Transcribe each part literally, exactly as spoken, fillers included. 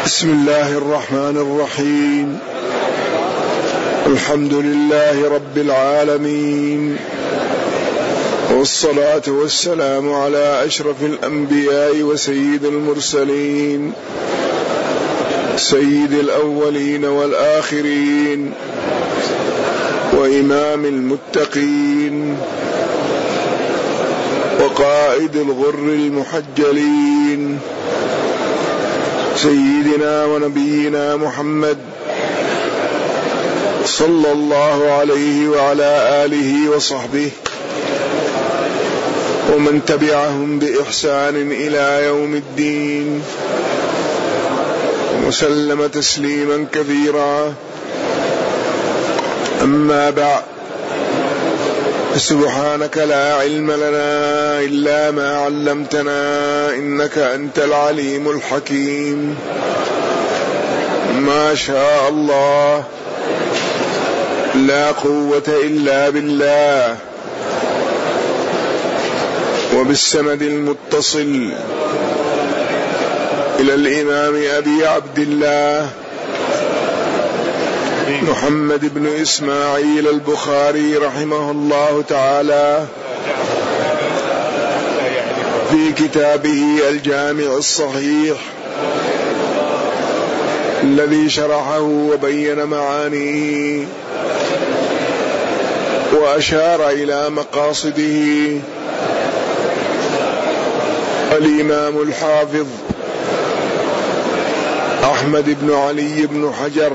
بسم الله الرحمن الرحيم. الحمد لله رب العالمين، والصلاة والسلام على أشرف الأنبياء وسيد المرسلين، سيد الأولين والآخرين، وإمام المتقين، وقائد الغر المحجلين، سيدنا ونبينا محمد صلى الله عليه وعلى آله وصحبه ومن تبعهم بإحسان إلى يوم الدين، وسلم تسليما كثيرا. أما بعد، سبحانك لا علم لنا إلا ما علمتنا إنك أنت العليم الحكيم. ما شاء الله، لا قوة إلا بالله. وبالسند المتصل إلى الإمام أبي عبد الله محمد بن إسماعيل البخاري رحمه الله تعالى في كتابه الجامع الصحيح الذي شرحه وبين معانيه وأشار إلى مقاصده الإمام الحافظ أحمد بن علي بن حجر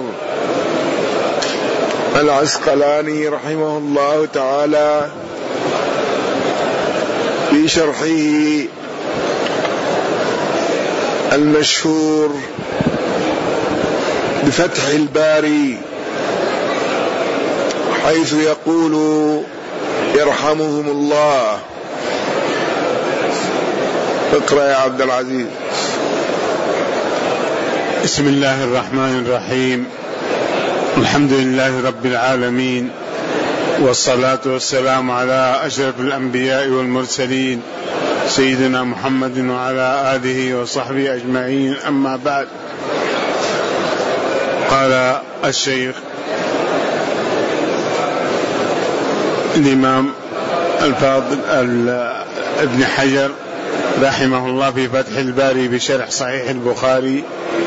العسقلاني رحمه الله تعالى في شرحه المشهور بفتح الباري، حيث يقول يرحمهم الله. اقرأ يا عبد العزيز. بسم الله الرحمن الرحيم. الحمد لله رب العالمين، والصلاة والسلام على أشرف الأنبياء والمرسلين سيدنا محمد وعلى آله وصحبه أجمعين. أما بعد، قال الشيخ الإمام الفاضل ابن حجر رحمه الله في فتح الباري بشرح صحيح البخاري،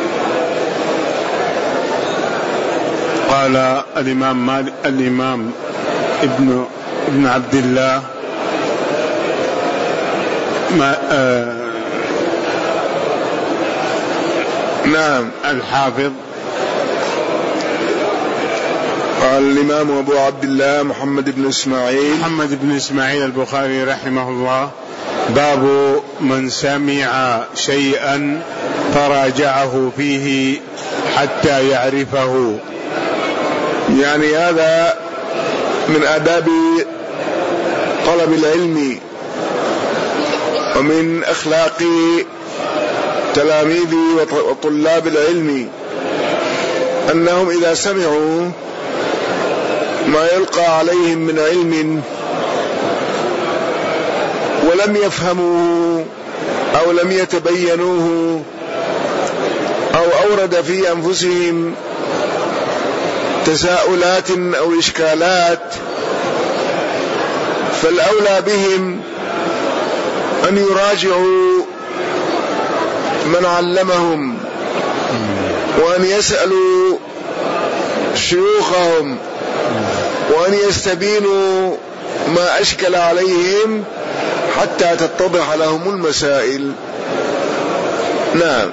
قال الإمام مالك الإمام ابن ابن عبد الله ما آه نعم الحافظ، قال الإمام أبو عبد الله محمد بن إسماعيل محمد بن إسماعيل البخاري رحمه الله: باب من سمع شيئا فراجعه فيه حتى يعرفه. يعني هذا من آداب طلب العلم ومن أخلاق تلاميذ وطلاب العلم، أنهم إذا سمعوا ما يلقى عليهم من علم ولم يفهموه أو لم يتبينوه أو أورد في أنفسهم تساؤلات أو إشكالات، فالأولى بهم أن يراجعوا من علمهم، وأن يسألوا شيوخهم، وأن يستبينوا ما أشكل عليهم حتى تتضح لهم المسائل. نعم.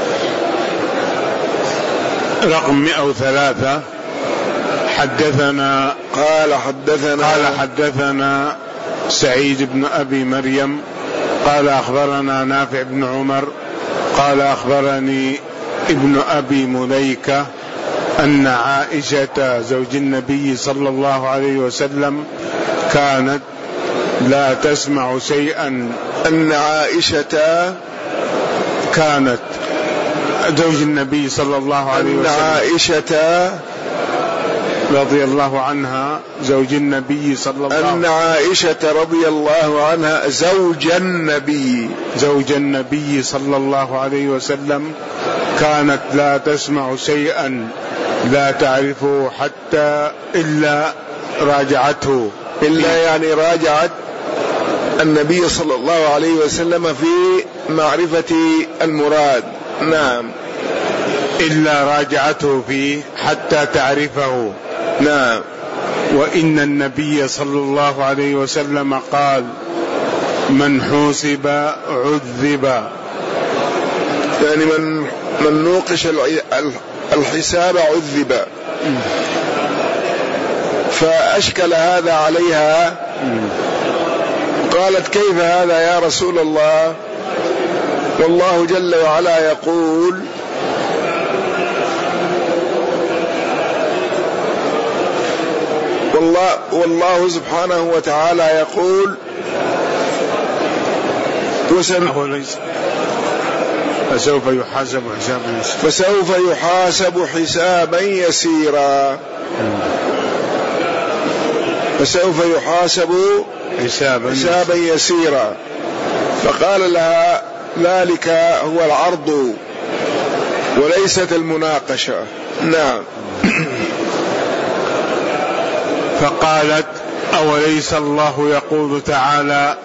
رقم مئة وثلاثة. حدثنا قال حدثنا قال حدثنا سعيد بن أبي مريم قال أخبرنا نافع بن عمر قال أخبرني ابن أبي مليكة أن عائشة زوج النبي صلى الله عليه وسلم كانت لا تسمع شيئا. أن عائشة كانت زوج النبي صلى الله عليه وسلم أن عائشة رضي الله عنها زوج النبي صلى الله عليه وسلم، أن عائشة رضي الله عنها زوج النبي زوج النبي صلى الله عليه وسلم كانت لا تسمع شيئا لا تعرفه حتى إلا راجعته، إلا يعني راجعت النبي صلى الله عليه وسلم في معرفة المراد. نعم، إلا راجعته فيه حتى تعرفه. نعم. وإن النبي صلى الله عليه وسلم قال: من حوسب عذب، يعني من من نوقش الحساب عذب. فأشكل هذا عليها، قالت: كيف هذا يا رسول الله؟ والله جل وعلا يقول: والله, والله سبحانه وتعالى يقول: فسوف يحاسب حسابا يسيرا فسوف يحاسب حسابا يسيرا فسوف يحاسب حسابا, حسابا يسيرا. فقال لها: ذلك هو العرض وليست المناقشة. نعم. فقالت: أوليس الله يقول تعالى: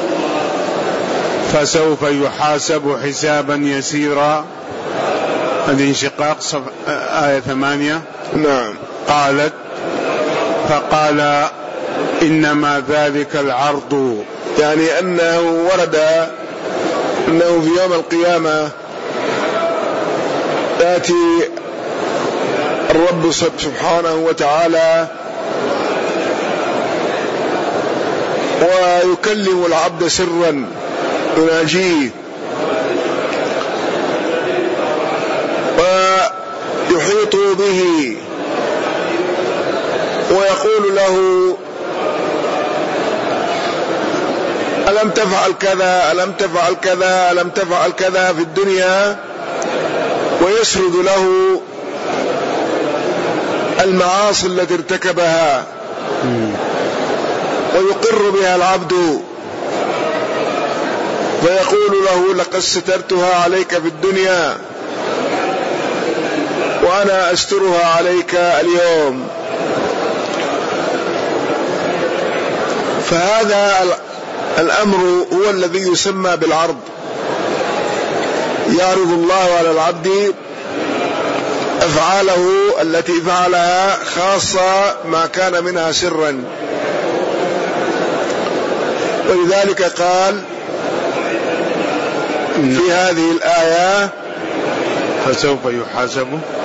فسوف يحاسب حسابا يسيرا؟ الانشقاق صف... آية ثمانية. نعم. قالت: فقال: إنما ذلك العرض، يعني أنه ورد أنه في يوم القيامة يأتي الرب سبحانه وتعالى ويكلم العبد سرا يناجيه ويحيط به ويقول له: ألم تفعل كذا، ألم تفعل كذا، ألم تفعل كذا في الدنيا، ويسرد له المعاصي التي ارتكبها ويقر بها العبد، فيقول له: لقد سترتها عليك في الدنيا وأنا أسترها عليك اليوم. فهذا الأمر هو الذي يسمى بالعرض. يعرض الله على العبد أفعاله التي فعلها، خاصة ما كان منها سرا. ولذلك قال في هذه الآية: فسوف يحاسب.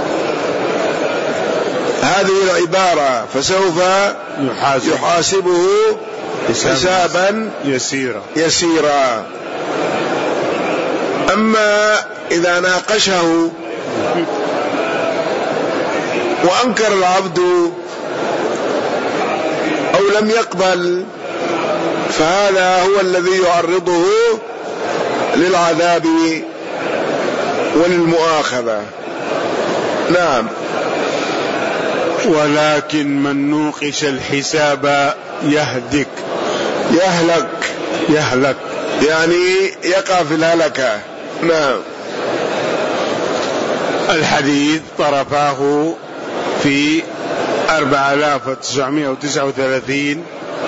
هذه العبارة فسوف يحاسب. يحاسبه حسابا يسيرا يسيرا. أما إذا ناقشه وأنكر العبد أو لم يقبل، فهذا هو الذي يعرضه للعذاب وللمؤاخذة. نعم. ولكن من نوقش الحساب يهدك يهلك يهلك يعني يقع في الهلكة. نعم. الحديث طرفاه في أربعة آلاف وتسعمائة وتسعة وثلاثين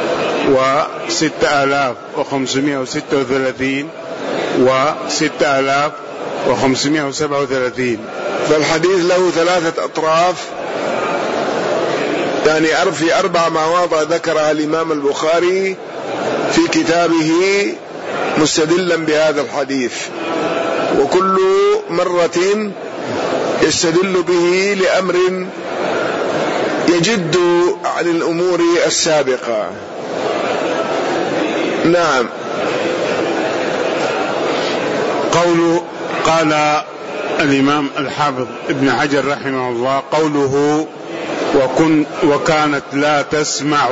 وستة آلاف وخمسمائة وستة وثلاثين وستة آلاف وخمسمائة وسبعة وثلاثين. فالحديث له ثلاثة أطراف، يعني في أربع مواضع ذكرها الإمام البخاري في كتابه مستدلا بهذا الحديث، وكل مرة يستدل به لأمر يجد عن الأمور السابقة. نعم. قول قال الإمام الحافظ ابن حجر رحمه الله: قوله وكن وكانت لا تسمع،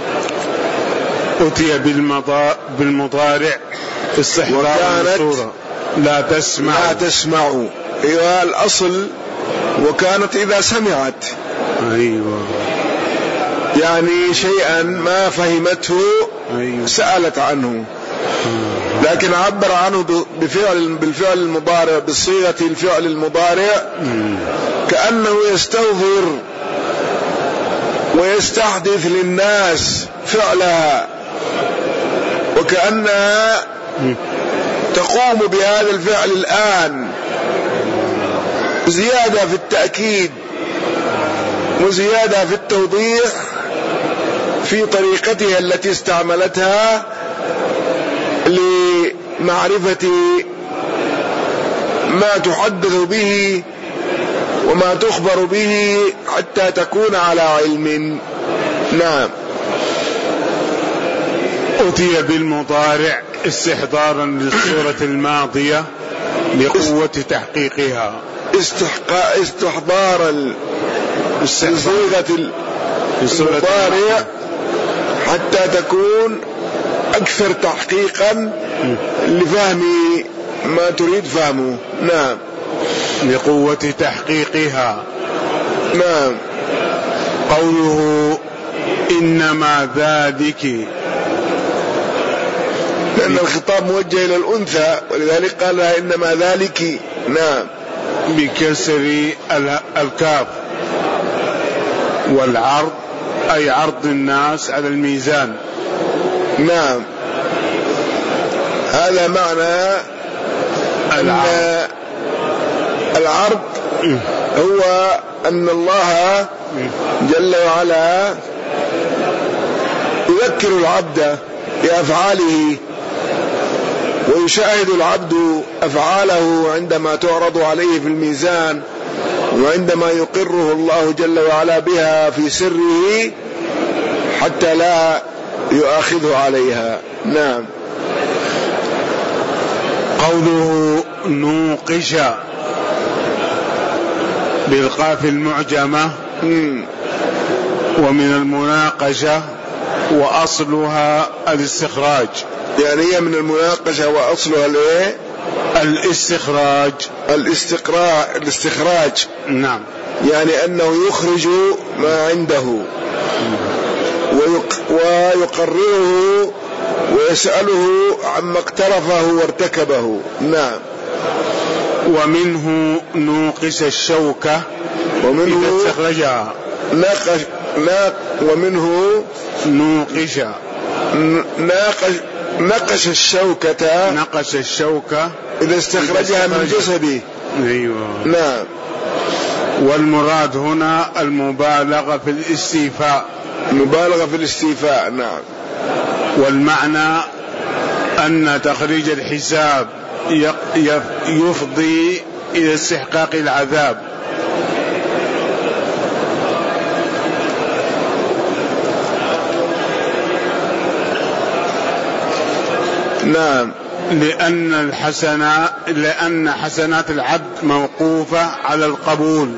أتي بالمضارع استحضار الصورة. لا تسمع لا تسمع أيها الأصل، وكانت إذا سمعت، أيوة. يعني شيئا ما فهمته أيوة. سألت عنه، لكن عبر عنه بفعل بالفعل المضارع بصيغة الفعل المضارع كأنه يستوفر ويستحدث للناس فعلها، وكأنها تقوم بهذا الفعل الآن، زيادة في التأكيد وزيادة في التوضيح في طريقتها التي استعملتها لمعرفة ما تحدث به وما تخبر به حتى تكون على علم. نعم. أتي بالمضارع استحضارا للصورة الماضية لقوة تحقيقها، استحقاء استحضارا لصيغة المضارع حتى تكون أكثر تحقيقا لفهم ما تريد فهمه. نعم. لقوة تحقيقها. نعم. قوله إنما ذلك، لأن الخطاب موجه إلى الأنثى ولذلك قال لها إنما ذلك. نعم. بكسر الكاف، والعرض أي عرض الناس على الميزان. نعم. هذا معنى العرض. العرض هو أن الله جل وعلا يذكر العبد بأفعاله، ويشاهد العبد أفعاله عندما تعرض عليه في الميزان، وعندما يقره الله جل وعلا بها في سره حتى لا يؤاخذه عليها. نعم. قوله نوقش بالقاف المعجمة ومن المناقشة وأصلها الاستخراج، يعني هي من المناقشة وأصلها الايه؟ الاستخراج. الاستقراء الاستخراج. نعم. يعني أنه يخرج ما عنده ويقرره ويسأله عما اقترفه وارتكبه. نعم. ومنه نوقش الشوكة ومنه إذا استخرجها. ناقش ناق ومنه نوقش ناقش نقش الشوكة نقش الشوكة إذا استخرجها من جسده. أيوة. نعم. والمراد هنا المبالغة في الاستيفاء. مبالغة في الاستيفاء. نعم. والمعنى أن تخريج الحساب يفضي إلى استحقاق العذاب. نعم. لأن الحسنات لأن حسنات العبد موقوفة على القبول.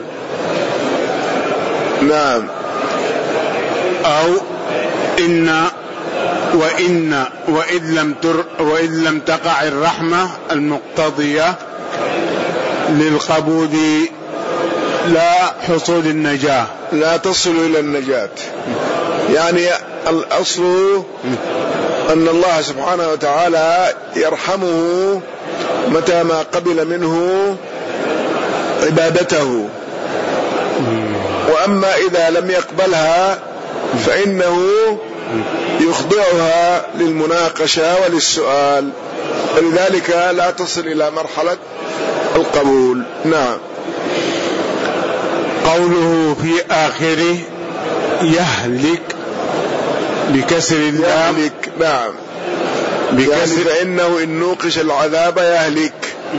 نعم. أو إن وإن وإن لم تر وإن لم تقع الرحمة المقتضية للقبول لا حصول النجاة، لا تصل إلى النجاة. يعني الأصل أن الله سبحانه وتعالى يرحمه متى ما قبل منه عبادته، وأما إذا لم يقبلها فإنه يخضعها للمناقشة وللسؤال، ولذلك لا تصل إلى مرحلة القبول. نعم. قوله في آخره يهلك بكسر اللام. يهلك. نعم. بكسر يعني فإنه إن نوقش العذاب يهلك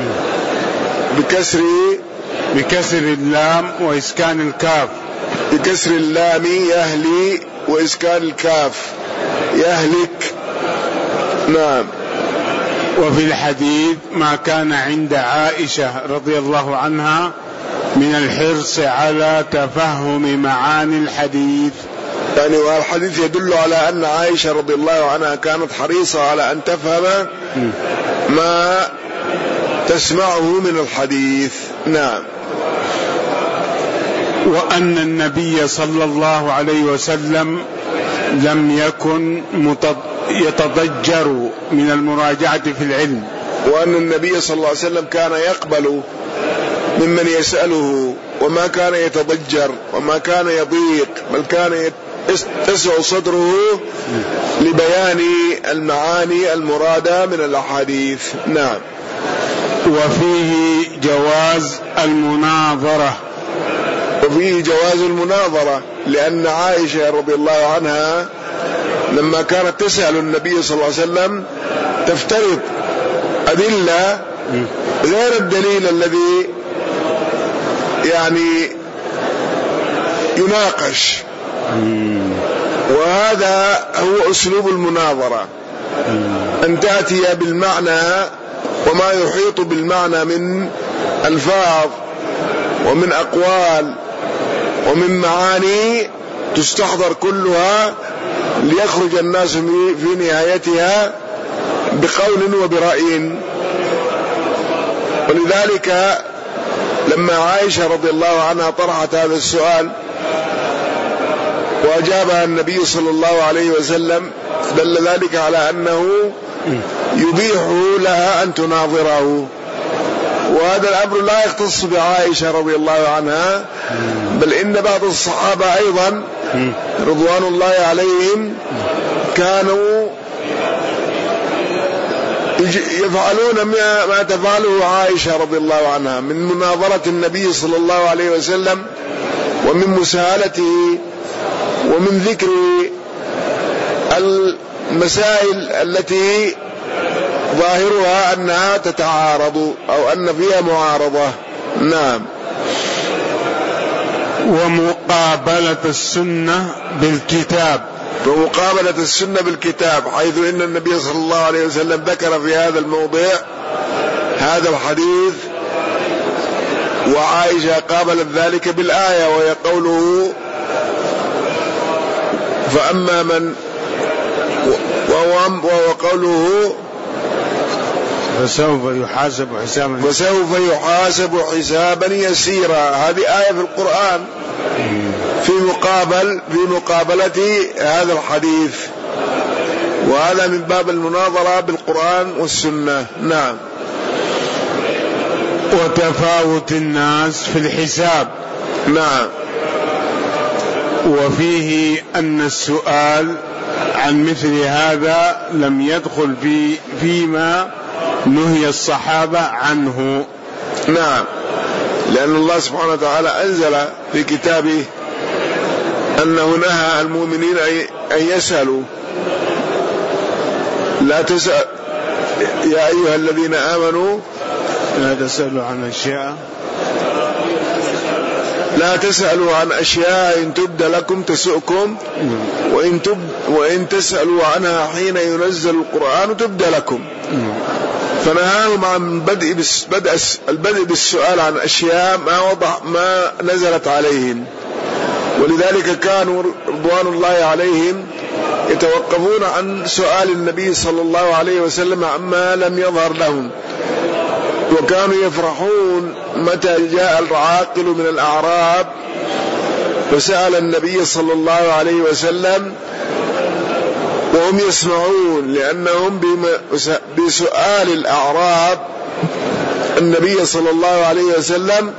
بكسر بكسر اللام وإسكان الكاف. بكسر اللام يهلي وإسكان الكاف يهلك. نعم. وفي الحديث ما كان عند عائشة رضي الله عنها من الحرص على تفهم معاني الحديث. يعني والحديث يدل على أن عائشة رضي الله عنها كانت حريصة على أن تفهم ما تسمعه من الحديث. نعم. وأن النبي صلى الله عليه وسلم لم يكن يتضجر من المراجعة في العلم، وأن النبي صلى الله عليه وسلم كان يقبل ممن يسأله وما كان يتضجر وما كان يضيق، بل كان يتسع صدره لبيان المعاني المرادة من الأحاديث. نعم. وفيه جواز المناظرة، وفيه جواز المناظرة، لأن عائشة رضي الله عنها لما كانت تسأل النبي صلى الله عليه وسلم تفترض أدلة غير الدليل الذي يعني يناقش، وهذا هو أسلوب المناظرة، أن تأتي بالمعنى وما يحيط بالمعنى من ألفاظ ومن أقوال ومن معاني تستحضر كلها ليخرج الناس في نهايتها بقول وبرأي. ولذلك لما عائشة رضي الله عنها طرحت هذا السؤال وأجابها النبي صلى الله عليه وسلم دل ذلك على أنه يبيح لها أن تناظره، وهذا الأمر لا يختص بعائشة رضي الله عنها، بل إن بعض الصحابة أيضا رضوان الله عليهم كانوا يفعلون ما تفعله عائشة رضي الله عنها من مناظرة النبي صلى الله عليه وسلم ومن مساءلته ومن ذكر المسائل التي ظاهرها أنها تتعارض أو أن فيها معارضة. نعم. ومقابلة السنة بالكتاب، ومقابلة السنة بالكتاب، حيث إن النبي صلى الله عليه وسلم ذكر في هذا الموضع هذا الحديث، وعائشة قابلت ذلك بالآية وهي قوله فأما من وهو قوله فسوف يحاسب حسابا فسوف يحاسب حسابا يسيرا. هذه آية في القرآن في مقابل في مقابلة هذا الحديث، وهذا من باب المناظرة بالقرآن والسنة. نعم. وتفاوت الناس في الحساب. نعم. وفيه أن السؤال عن مثل هذا لم يدخل في فيما نهي الصحابة عنه. نعم، لأن الله سبحانه وتعالى أنزل في كتابه أنه نهى المؤمنين أن يسألوا، لا تسأل يا أيها الذين آمنوا لا تسألوا عن أشياء لا تسألوا عن أشياء إن تبد لكم تسؤكم وإن, تب وإن تسألوا عنها حين ينزل القرآن تبد لكم. فنهاهم عن بدء بدء البدء بالسؤال عن أشياء ما وضح ما نزلت عليهم، ولذلك كانوا رضوان الله عليهم يتوقفون عن سؤال النبي صلى الله عليه وسلم عما لم يظهر لهم، وكانوا يفرحون متى جاء العاقل من الأعراب وسأل النبي صلى الله عليه وسلم وهم يسمعون، لأنهم بسؤال الأعراب النبي صلى الله عليه وسلم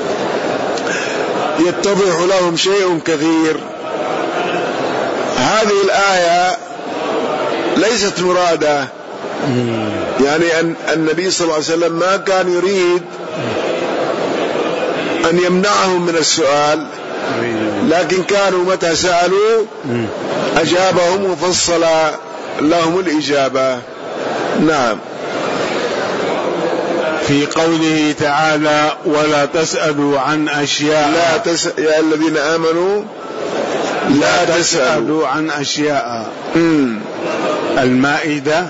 يتضح لهم شيء كثير. هذه الآية ليست مرادة، يعني أن النبي صلى الله عليه وسلم ما كان يريد أن يمنعهم من السؤال، لكن كانوا متى سألوا أجابهم وفصل لهم الإجابة. نعم. في قوله تعالى ولا تسألوا عن أشياء لا تس... يا الذين آمنوا لا, لا تسألوا عن أشياء. مم. المائدة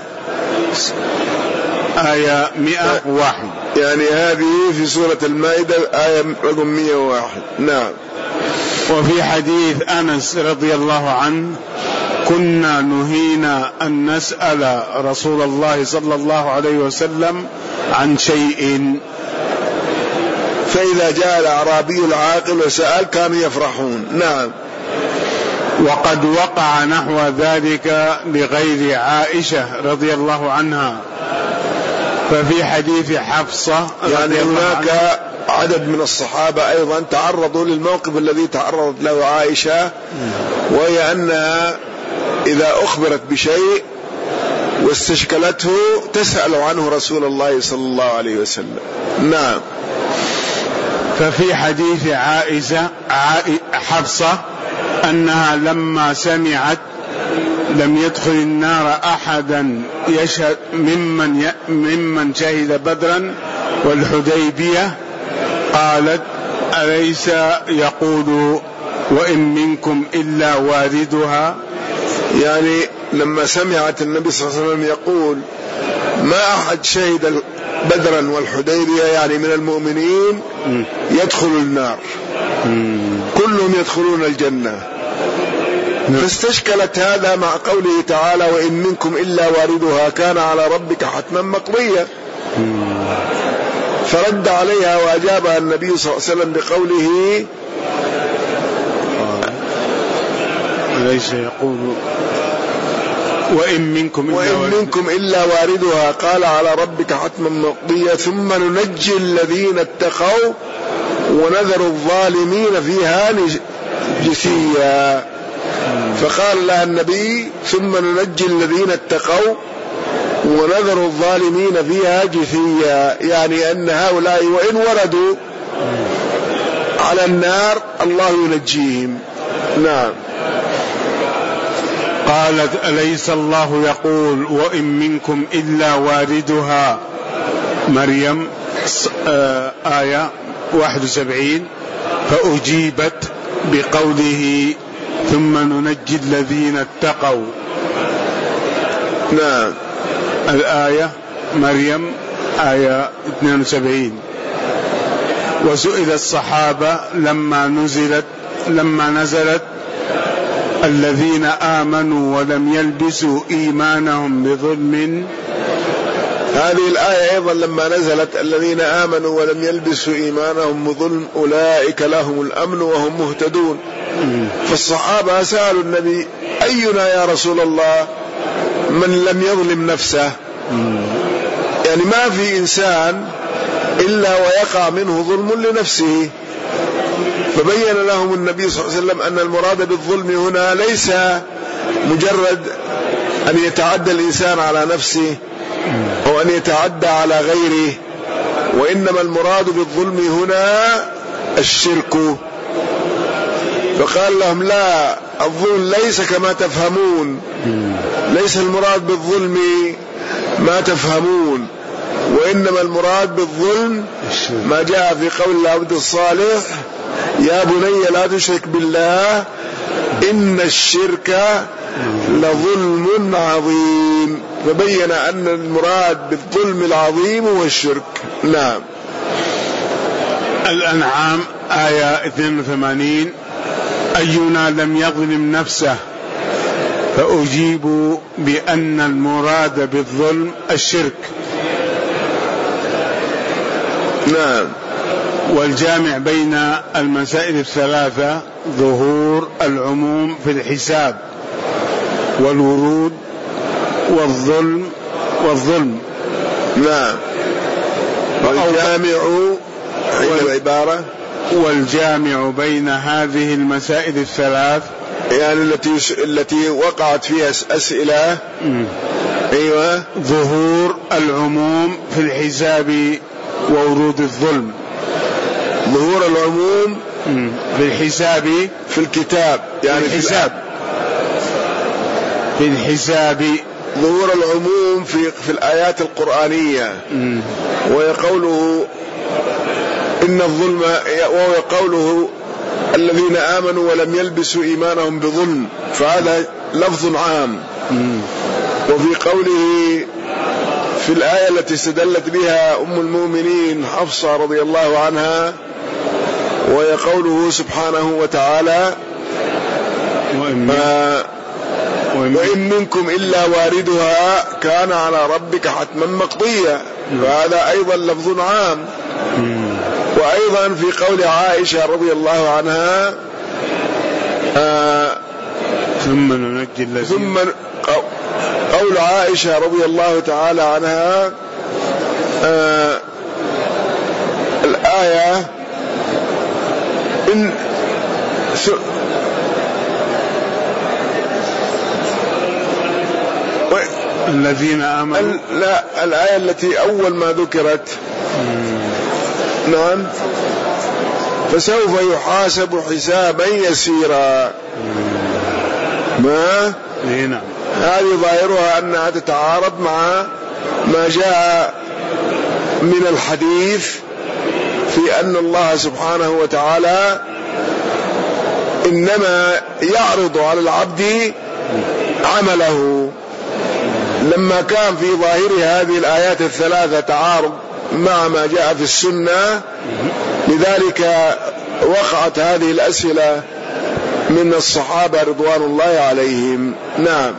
آية مئة وواحد، يعني هذه في سورة المائدة آية رقم مئة وواحد. نعم. وفي حديث أنس رضي الله عنه كنا نهينا أن نسأل رسول الله صلى الله عليه وسلم عن شيء. فإذا جاء الأعرابي العاقل وسأل كانوا يفرحون. نعم. وقد وقع نحو ذلك لغير عائشة رضي الله عنها، ففي حديث حفصة يعني هناك عدد من الصحابة أيضا تعرضوا للموقف الذي تعرضت له عائشة، وهي أنها إذا أخبرت بشيء واستشكلته تسأل عنه رسول الله صلى الله عليه وسلم. نعم. ففي حديث عائشة حفصة أنها لما سمعت لم يدخل النار أحدا يشهد ممن ممن شهد بدرا والحديبية قالت أليس يقول وإن منكم إلا واردها؟ يعني لما سمعت النبي صلى الله عليه وسلم يقول ما أحد شهد بدرا والحديبية يعني من المؤمنين يدخل النار، كلهم يدخلون الجنة، فاستشكلت هذا مع قوله تعالى وإن منكم إلا واردها كان على ربك حتما مقضيا، فرد عليها وأجابها النبي صلى الله عليه وسلم بقوله أليس يقول وإن منكم إلا, وإن منكم إلا واردها قال على ربك حتما مقضيا ثم ننجي الذين اتقوا ونذر الظالمين فيها جثيا. فقال لها النبي ثم ننجي الذين اتقوا ونذر الظالمين فيها جثيا، يعني أن هؤلاء وإن وردوا على النار الله ينجيهم. نعم. قالت أليس الله يقول وإن منكم إلا واردها؟ مريم آية واحد وسبعين. فأجيبت بقوله ثم ننجي الذين اتقوا. نعم. الآية مريم آية اثنين وسبعين. وسئل الصحابة لما نزلت لما نزلت الذين آمنوا ولم يلبسوا إيمانهم بظلم، هذه الآية أيضا لما نزلت الذين آمنوا ولم يلبسوا إيمانهم بظلم أولئك لهم الأمن وهم مهتدون. فالصحابة سألوا النبي أينا يا رسول الله من لم يظلم نفسه؟ يعني ما في إنسان إلا ويقع منه ظلم لنفسه، فبين لهم النبي صلى الله عليه وسلم أن المراد بالظلم هنا ليس مجرد أن يتعدى الإنسان على نفسه أو أن يتعدى على غيره، وإنما المراد بالظلم هنا الشرك. فقال لهم لا، الظلم ليس كما تفهمون، ليس المراد بالظلم ما تفهمون، وإنما المراد بالظلم ما جاء في قول العبد الصالح يا بني لا تشرك بالله إن الشرك لظلم عظيم، فبين أن المراد بالظلم العظيم هو الشرك. نعم. الأنعام آية اثنين وثمانين. أينا لم يظلم نفسه؟ فأجيب بأن المراد بالظلم الشرك. نعم. والجامع بين المسائل الثلاثة ظهور العموم في الحساب والورود والظلم والظلم. نعم. والجامع حين العبارة والجامع بين هذه المسائل الثلاث يعني التي التي وقعت فيها أسئلة. م. أيوة. ظهور العموم في الحساب وورود الظلم. ظهور العموم م. في الحساب في الكتاب يعني في الحساب في الحساب ظهور العموم في في الآيات القرآنية. م. ويقوله إن الظلم، وهو قوله الذين آمنوا ولم يلبسوا إيمانهم بظلم، فهذا لفظ عام. م. وفي قوله في الآية التي استدلت بها أم المؤمنين حفصة رضي الله عنها، وهي قوله سبحانه وتعالى ما وإن منكم إلا واردها كان على ربك حتما مقضيا، فهذا أيضا لفظ عام. وأيضا في قول عائشة رضي الله عنها آه ثم ننجي الذين ثم قول عائشة رضي الله تعالى عنها آه الآية إن الذين آمنوا، لا، الآية التي أول ما ذكرت نعم فسوف يحاسب حسابا يسيرا. ما نعم هذه ظاهرها أنها تتعارض مع ما جاء من الحديث في أن الله سبحانه وتعالى إنما يعرض على العبد عمله. لما كان في ظاهر هذه الآيات الثلاثة تعارض مع ما جاء في السنة، لذلك وقعت هذه الأسئلة من الصحابة رضوان الله عليهم. نعم.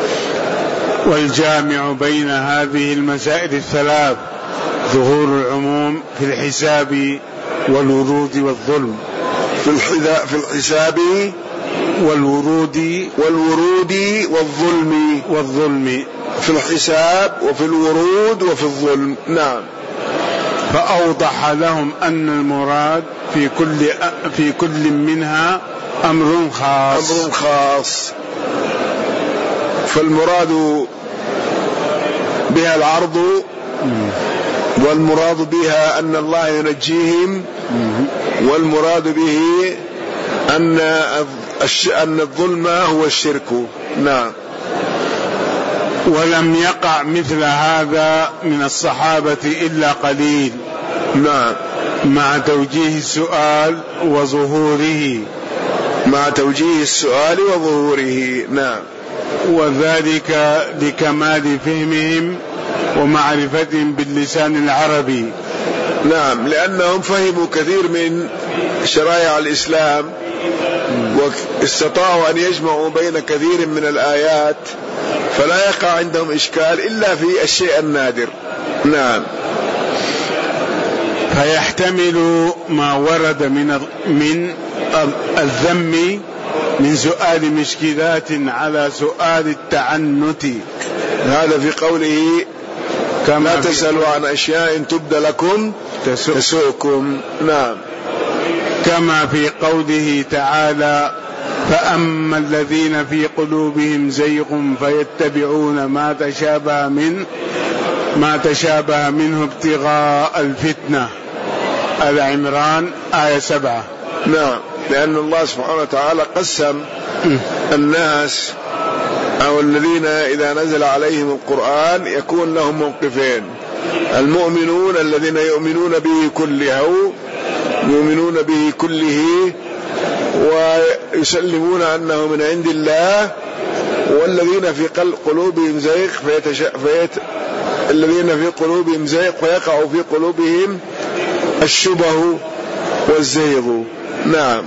والجامع بين هذه المسائل الثلاث ظهور العموم في الحساب والورود والظلم. في الحساب والورود والورود والظلم والظلم في الحساب وفي الورود وفي الظلم. نعم. فأوضح لهم أن المراد في كل في كل منها أمر خاص أمر خاص فالمراد بها العرض، والمراد بها أن الله ينجيهم، والمراد به أن أن الظلم هو الشرك. نعم. ولم يقع مثل هذا من الصحابة إلا قليل. نعم. مع توجيه السؤال وظهوره مع توجيه السؤال وظهوره. نعم. وذلك لكمال فهمهم ومعرفتهم باللسان العربي. نعم، لأنهم فهموا كثير من شرائع الإسلام واستطاعوا أن يجمعوا بين كثير من الآيات، فلا يقع عندهم إشكال إلا في الشيء النادر. نعم. فيحتمل ما ورد من من الذم من سؤال مشكلات على سؤال التعنت. هذا في قوله لا تسألوا عن أشياء تبد لكم تسؤكم. نعم. كما في قوله تعالى فأما الذين في قلوبهم زيغ فيتبعون ما تشابه منه ما تشابه منه ابتغاء الفتنة. آل عمران آية سبعة. نعم. لأن الله سبحانه وتعالى قسم الناس أو الذين إذا نزل عليهم القرآن يكون لهم موقفين: المؤمنون الذين يؤمنون به كله يؤمنون به كله ويسلمون أنه من عند الله، والذين في قلوبهم زيغ فيتش... فيت... الذين في قلوبهم زيغ فيقع في قلوبهم الشبه والزيغ. نعم.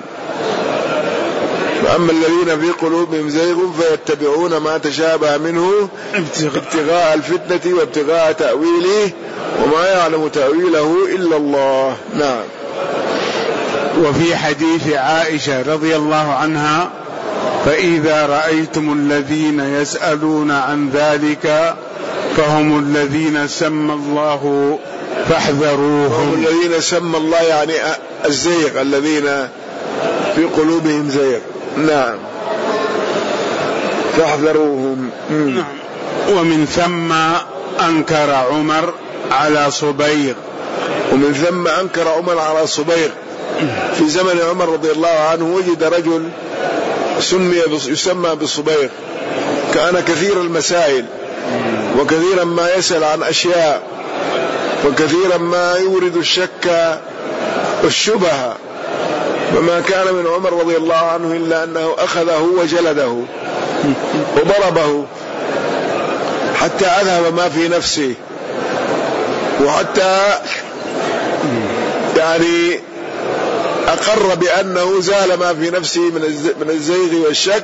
وأما الذين في قلوبهم زيغ فيتبعون ما تشابه منه ابتغاء الفتنة وابتغاء تأويله وما يعلم تأويله إلا الله. نعم. وفي حديث عائشة رضي الله عنها فإذا رأيتم الذين يسألون عن ذلك فهم الذين سمى الله فاحذروهم. هم الذين سمى الله يعني الزيغ، الذين في قلوبهم زيغ. نعم. فاحذروهم. نعم. ومن ثم أنكر عمر على صبيغ ومن ثم أنكر عمر على صبيغ. في زمن عمر رضي الله عنه وجد رجل سمي يسمى بالصبيغ، كان كثير المسائل وكثيرا ما يسأل عن أشياء وكثيرا ما يورد الشك والشبهة، وما كان من عمر رضي الله عنه إلا أنه أخذه وجلده وضربه حتى أذهب ما في نفسه، وحتى يعني أقر بأنه زال ما في نفسه من الزيغ والشك،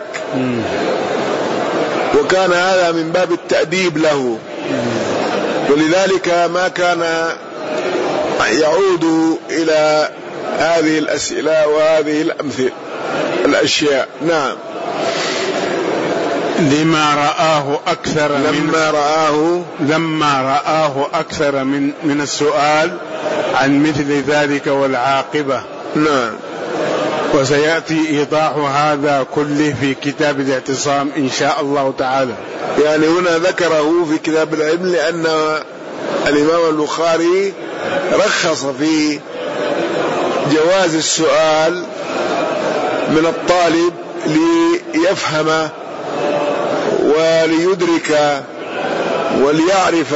وكان هذا من باب التأديب له. ولذلك ما كان يعود إلى هذه الأسئلة وهذه الأمثلة الأشياء. نعم. لما رآه أكثر لما من رآه لما رآه أكثر من من السؤال عن مثل ذلك والعاقبة. نعم. وسيأتي إيضاح هذا كله في كتاب الاعتصام إن شاء الله تعالى. يعني هنا ذكره في كتاب العلم لأن الإمام البخاري رخص في جواز السؤال من الطالب ليفهم وليدرك وليعرف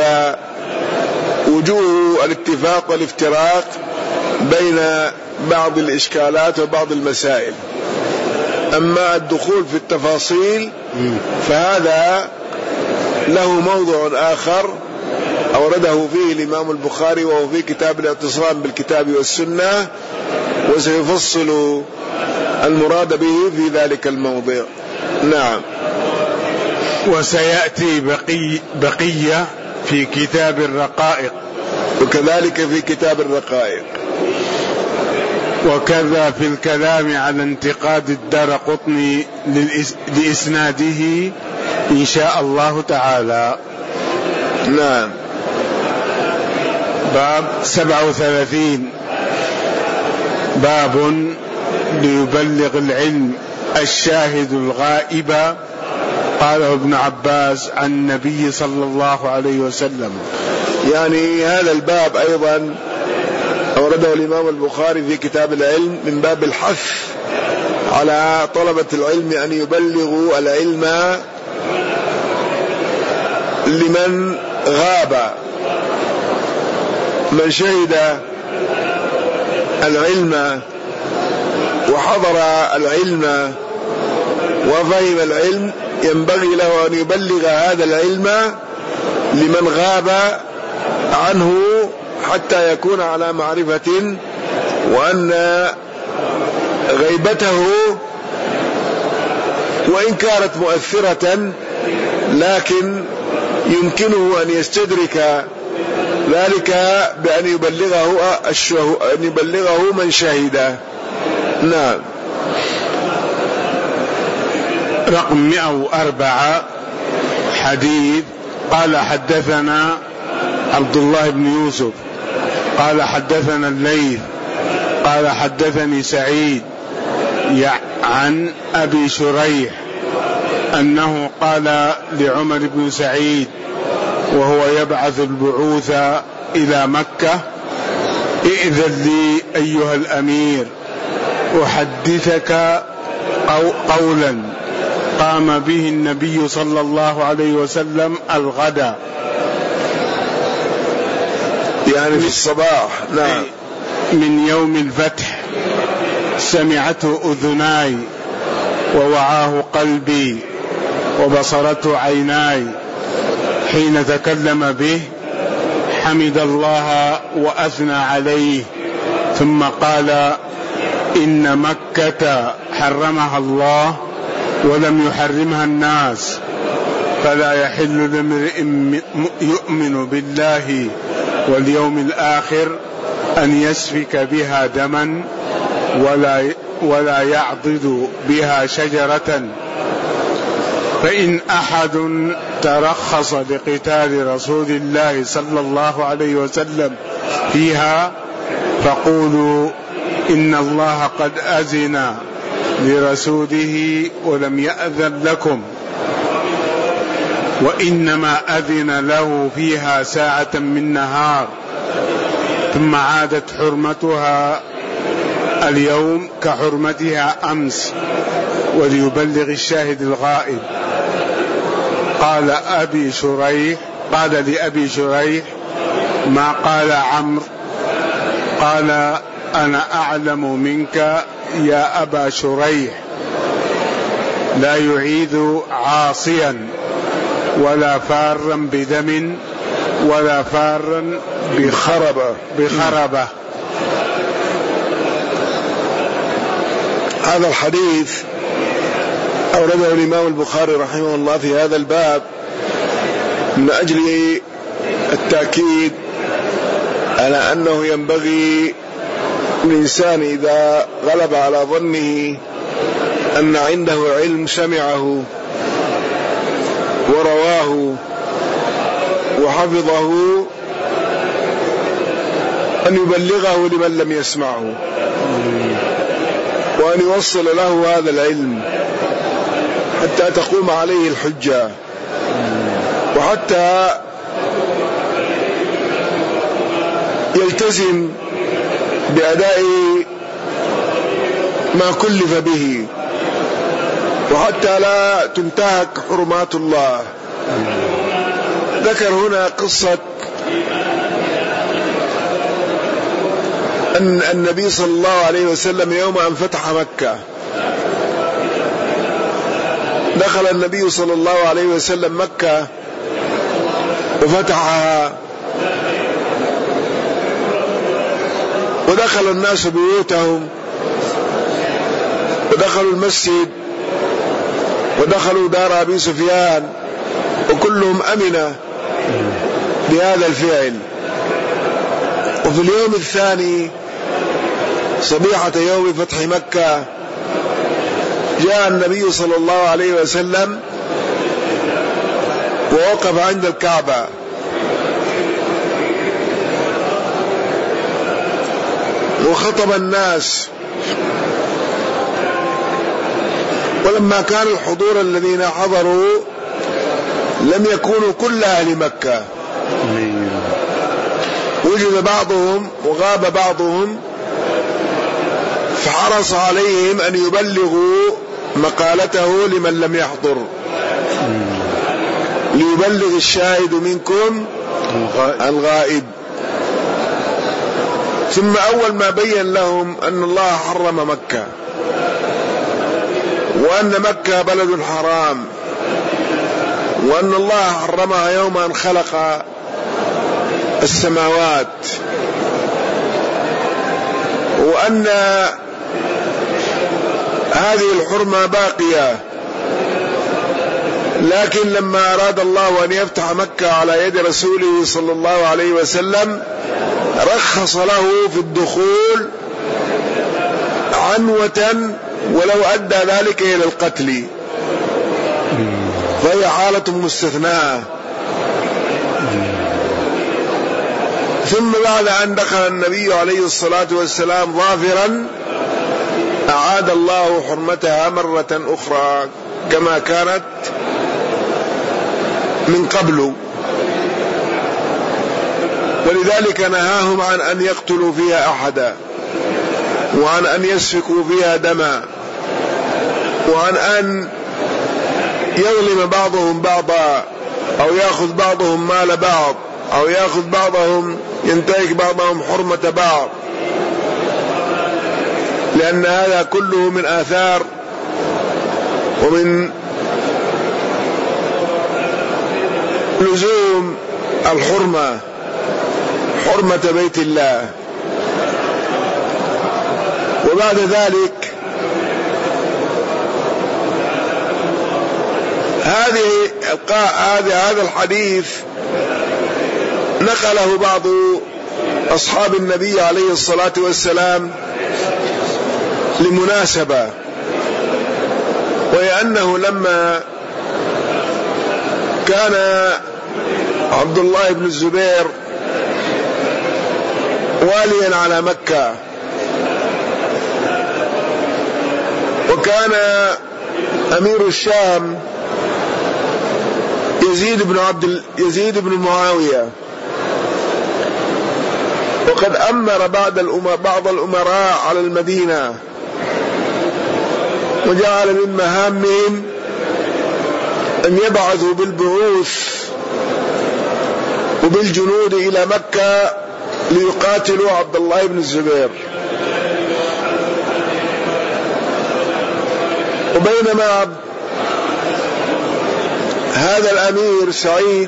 وجوه الاتفاق والافتراق بين بعض الإشكالات وبعض المسائل. أما الدخول في التفاصيل فهذا له موضوع آخر أورده فيه الإمام البخاري وهو في كتاب الاعتصام بالكتاب والسنة، وسيفصل المراد به في ذلك الموضوع. نعم. وسيأتي بقي بقية في كتاب الرقائق، وكذلك في كتاب الرقائق. وكذا في الكلام على انتقاد الدارقطني لإسناده إن شاء الله تعالى. نعم. باب سبعة وثلاثين، باب ليبلغ العلم الشاهد الغائب. قاله ابن عباس عن النبي صلى الله عليه وسلم. يعني هذا الباب أيضا أورده الإمام البخاري في كتاب العلم من باب الحث على طلبة العلم أن يبلغوا العلم لمن غاب. من شهد العلم وحضر العلم وفهم العلم ينبغي له أن يبلغ هذا العلم لمن غاب عنه حتى يكون على معرفة وأن غيبته وإن كانت مؤثرة لكن يمكنه أن يستدرك ذلك بأن يبلغه أن يبلغه من شهده. نعم. رقم مئة وأربعة حديث. قال حدثنا عبد الله بن يوسف قال حدثنا الليث قال حدثني سعيد عن أبي شريح أنه قال لعمر بن سعيد وهو يبعث البعوث إلى مكة: ائذن لي أيها الأمير أحدثك قولا قام به النبي صلى الله عليه وسلم الغدا، يعني في الصباح. نعم. من يوم الفتح، سمعته أذناي ووعاه قلبي وبصرته عيناي حين تكلم به، حمد الله وأثنى عليه، ثم قال: إن مكة حرمها الله ولم يحرمها الناس، فلا يحل لامرئ يؤمن بالله واليوم الآخر أن يسفك بها دما ولا ولا يعضد بها شجرة، فإن أحد ترخص لقتال رسول الله صلى الله عليه وسلم فيها فقولوا إن الله قد أذن لرسوله ولم يأذن لكم، وإنما أذن له فيها ساعة من نهار، ثم عادت حرمتها اليوم كحرمتها أمس، وليبلغ الشاهد الغائب. قال أبي شريح قال لأبي شريح: ما قال عمرو؟ قال: أنا أعلم منك يا أبا شريح، لا يعيذ عاصيا ولا فارا بدم ولا فارا بخربة بخربة. هذا الحديث أورده الإمام البخاري رحمه الله في هذا الباب من أجل التأكيد على أنه ينبغي الإنسان إذا غلب على ظنه أن عنده علم سمعه ورواه وحفظه أن يبلغه لمن لم يسمعه، وأن يوصل له هذا العلم حتى تقوم عليه الحجة، وحتى يلتزم بأداء ما كلف به، وحتى لا تنتهك حرمات الله. ذكر هنا قصة أن النبي صلى الله عليه وسلم يوم أن فتح مكة دخل النبي صلى الله عليه وسلم مكة وفتحها، ودخل الناس بيوتهم ودخلوا المسجد ودخلوا دار أبي سفيان، وكلهم أمن بهذا الفعل. وفي اليوم الثاني صبيحة يوم فتح مكة جاء النبي صلى الله عليه وسلم ووقف عند الكعبة، وخطب الناس. ولما كان الحضور الذين حضروا لم يكونوا كل أهل مكة، وجد بعضهم وغاب بعضهم، فحرص عليهم أن يبلغوا مقالته لمن لم يحضر، ليبلغ الشاهد منكم الغائب. ثم أول ما بين لهم أن الله حرم مكة، وأن مكة بلد حرام، وأن الله حرمها يوم أن خلق السماوات، وأن هذه الحرمة باقية، لكن لما أراد الله أن يفتح مكة على يد رسوله صلى الله عليه وسلم رخص له في الدخول عنوة ولو أدى ذلك إلى القتل، فهي حالة مستثناة. ثم بعد أن دخل النبي عليه الصلاة والسلام ظافرا أعاد الله حرمتها مرة أخرى كما كانت من قبل، ولذلك نهاهم عن أن يقتلوا فيها أحدا، وعن أن يسفكوا فيها دما، وعن أن يظلم بعضهم بعضا، أو يأخذ بعضهم مال بعض، أو يأخذ بعضهم ينتهك بعضهم حرمة بعض، لأن هذا كله من آثار ومن لزوم الحرمة، حرمة بيت الله. وبعد ذلك هذه هذا الحديث نقله بعض أصحاب النبي عليه الصلاة والسلام لمناسبة، وهي أنه لما كان عبد الله بن الزبير واليا على مكة، وكان أمير الشام يزيد بن عبد يزيد بن معاوية، وقد أمر بعض بعض الأمراء على المدينة، وجعل من مهامهم أن يبعثوا بالبعوث وبالجنود إلى مكة ليقاتلوا عبد الله بن الزبير. وبينما هذا الأمير سعيد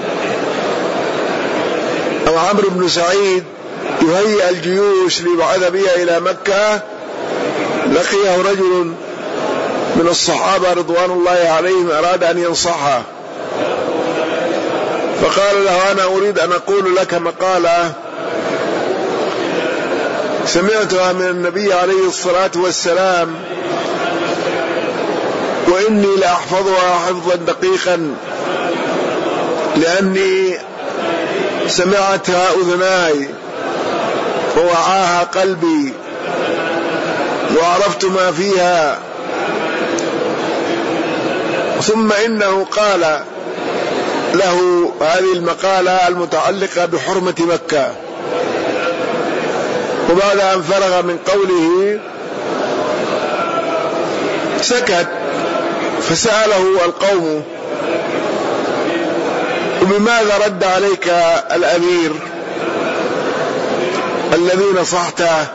أو عمرو بن سعيد يهيئ الجيوش ليبعث بها إلى مكة، لقيه رجل من الصحابة رضوان الله عليهم أراد أن ينصحه، فقال له: أنا أريد أن أقول لك مقالة سمعتها من النبي عليه الصلاة والسلام، وإني لأحفظها حفظا دقيقا لأني سمعتها أذناي ووعاها قلبي وعرفت ما فيها. ثم إنه قال له هذه المقالة المتعلقة بحرمة مكة، وبعد أن فرغ من قوله سكت، فسأله القوم: وبماذا رد عليك الأمير الذي نصحته؟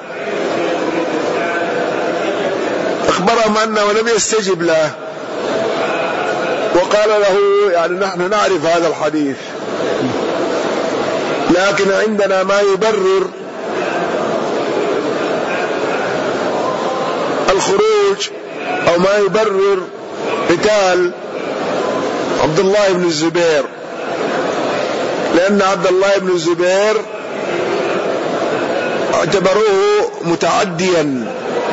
أخبرهم أنه لم يستجب له، وقال له: يعني نحن نعرف هذا الحديث، لكن عندنا ما يبرر الخروج أو ما يبرر قتال عبد الله بن الزبير، لأن عبد الله بن الزبير اعتبروه متعديا،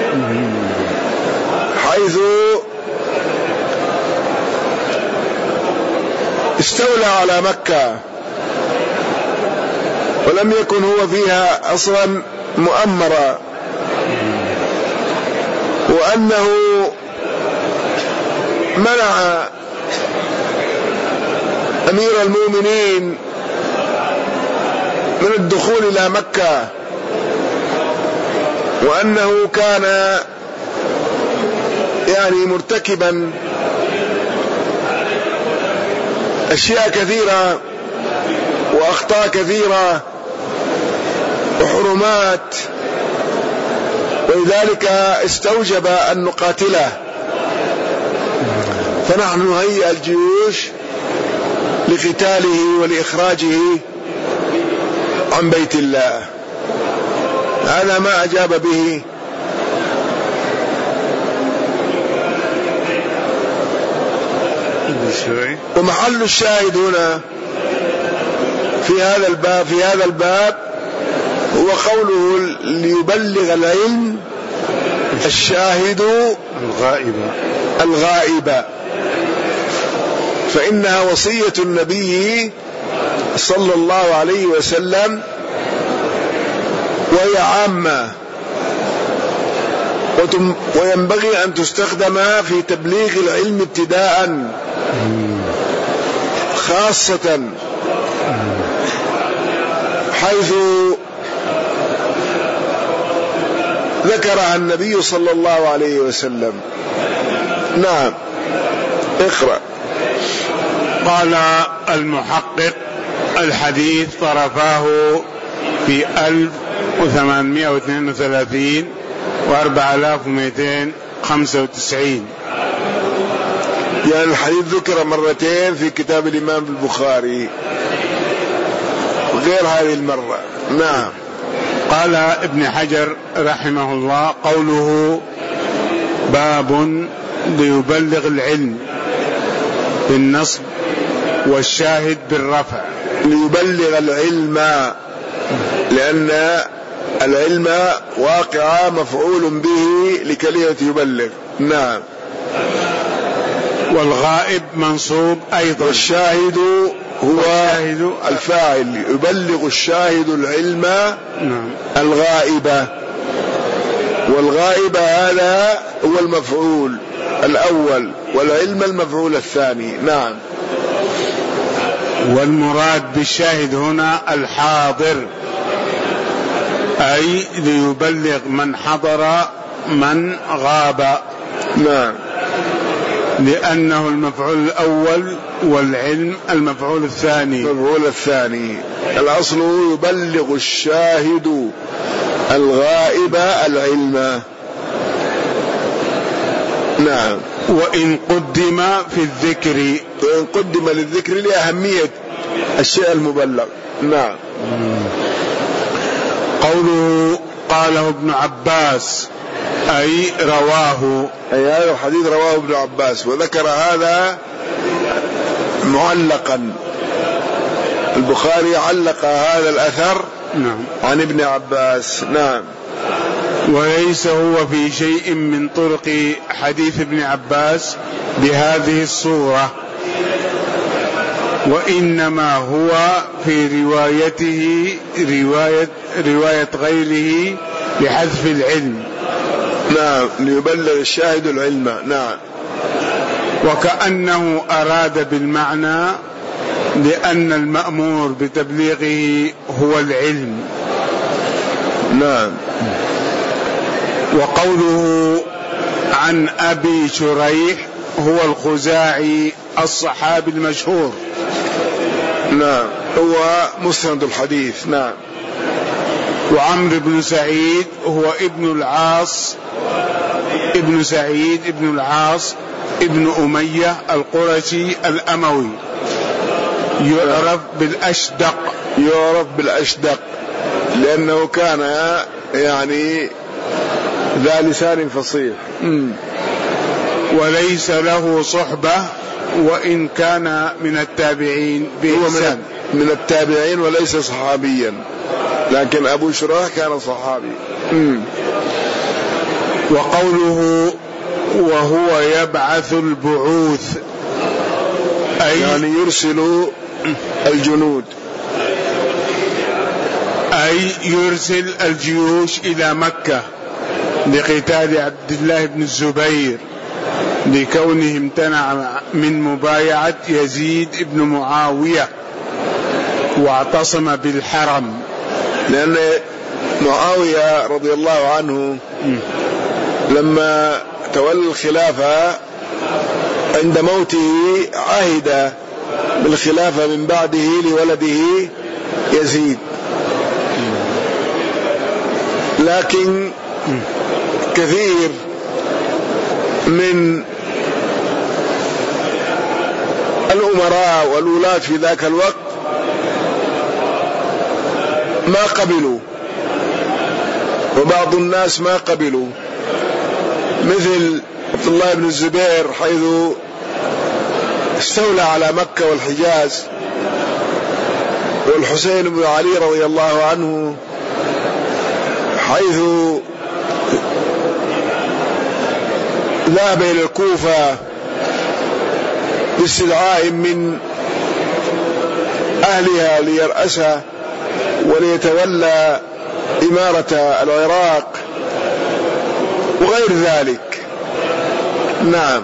حيث استولى على مكة ولم يكن هو فيها أصلا مؤمرا، وأنه منع أمير المؤمنين من الدخول إلى مكة، وأنه كان يعني مرتكبا أشياء كثيرة وأخطاء كثيرة وحرمات، ولذلك استوجب أن نقاتله. فنحن نهيئ الجيوش لقتاله ولإخراجه عن بيت الله. هذا ما أجاب به ومحل الشاهد هنا في هذا الباب في هذا الباب هو قوله: ليبلغ العلم الشاهد الغائب الغائب، فإنها وصية النبي صلى الله عليه وسلم، وهي عامة، وينبغي أن تستخدم في تبليغ العلم ابتداء خاصة، حيث ذكرها النبي صلى الله عليه وسلم. نعم، اقرأ. قال المحقق: الحديث طرفاه في ألف وثمانمائة واثنين وثلاثين وأربعة آلاف ومئتين وخمسة وتسعين، يعني الحديث ذكر مرتين في كتاب الإمام البخاري غير هذه المرة. نعم. قال ابن حجر رحمه الله: قوله باب ليبلغ العلم بالنصب والشاهد بالرفع. ليبلغ العلم، لأن العلم واقع مفعول به لكلمة يبلغ. نعم. والغائب منصوب أيضا. والشاهد هو الفاعل، يبلغ الشاهد العلم نعم. الغائب، والغائب هذا هو المفعول الأول، والعلم المفعول الثاني. نعم. والمراد بالشاهد هنا الحاضر، أي ليبلغ من حضر من غاب. نعم. لأنه المفعول الأول والعلم المفعول الثاني. المفعول الثاني. الأصل يبلغ الشاهد الغائب العلم. نعم. وإن قدم في الذكر، وإن قدم للذكر لأهمية الشيء المبلغ. نعم. قوله قاله ابن عباس أي رواه، أي هذا الحديث رواه ابن عباس، وذكر هذا معلقا. البخاري علق هذا الأثر نعم. عن ابن عباس. نعم. وليس هو في شيء من طرق حديث ابن عباس بهذه الصورة، وإنما هو في روايته رواية, رواية غيره بحذف العلم. نعم، ليبلغ الشاهد العلم. نعم. وكأنه أراد بالمعنى لأن المأمور بتبليغه هو العلم. نعم. وقوله عن أبي شريح هو الخزاعي الصحابي المشهور. نعم، هو مسند الحديث. نعم. وعمرو بن سعيد هو ابن العاص ابن سعيد ابن العاص ابن أمية القرشي الأموي، يعرف بالأشدق. يعرف بالأشدق لأنه كان يعني ذا لسان فصيح. م. وليس له صحبة وإن كان من التابعين بإحسان. من التابعين وليس صحابيا، لكن أبو شريح كان صحابي. م. وقوله وهو يبعث البعوث أي يعني يرسل الجنود، أي يرسل الجيوش إلى مكة لقتال عبد الله بن الزبير لكونه امتنع من مبايعة يزيد بن معاوية واعتصم بالحرم. لأن معاوية رضي الله عنه لما تولى الخلافة عند موته عهد بالخلافة من بعده لولده يزيد، لكن كثير من الأمراء والولاة في ذاك الوقت ما قبلوا، وبعض الناس ما قبلوا، مثل عبد الله بن الزبير حيث استولى على مكة والحجاز، والحسين بن علي رضي الله عنه حيث ذهب إلى الكوفة باستدعاء من أهلها ليرأسها وليتولى إمارة العراق وغير ذلك. نعم.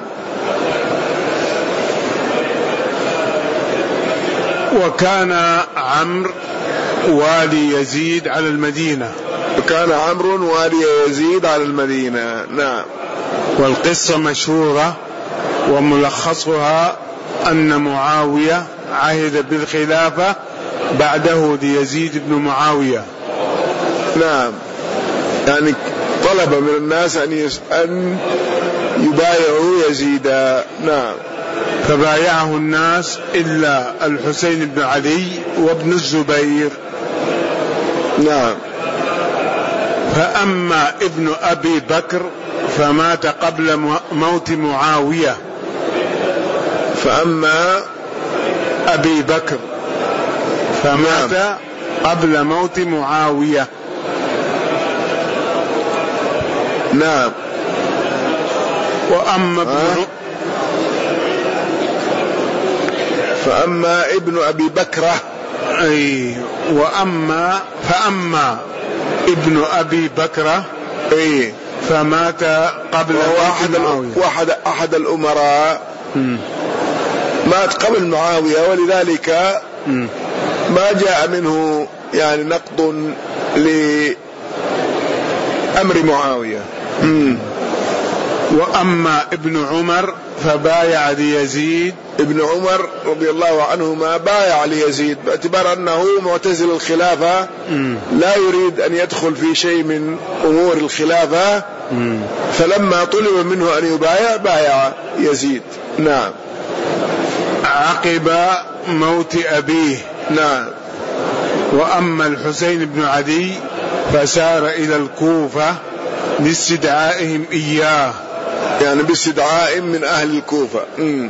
وكان عمرو والي يزيد على المدينة. وكان عمرو والي يزيد على المدينة. نعم. والقصة مشهورة وملخصها أن معاوية عهد بالخلافة بعده ليزيد بن معاوية. نعم، يعني طلب من الناس أن, يس... أن يبايعوا يزيد. نعم. فبايعه الناس إلا الحسين بن علي وابن الزبير. نعم. فأما ابن أبي بكر فمات قبل موت معاوية. فأما أبي بكر فمات نعم. قبل موت معاوية. نعم. وأما ابن فأما ابن أبي بكرة أي وأما فأما ابن أبي بكرة أي فمات قبل واحد معاوية. واحد أحد الأمراء م. مات قبل معاوية، ولذلك م. ما جاء منه يعني نقض لأمر معاوية. م. وأما ابن عمر فبايع ليزيد. ابن عمر رضي الله عنهما بايع ليزيد باعتبار أنه معتزل الخلافة، م. لا يريد أن يدخل في شيء من أمور الخلافة، م. فلما طلب منه أن يبايع بايع يزيد. نعم. عقب موت أبيه. نعم. وأما الحسين بن علي فسار إلى الكوفة لاستدعائهم إياه، يعني باستدعاء من أهل الكوفة م.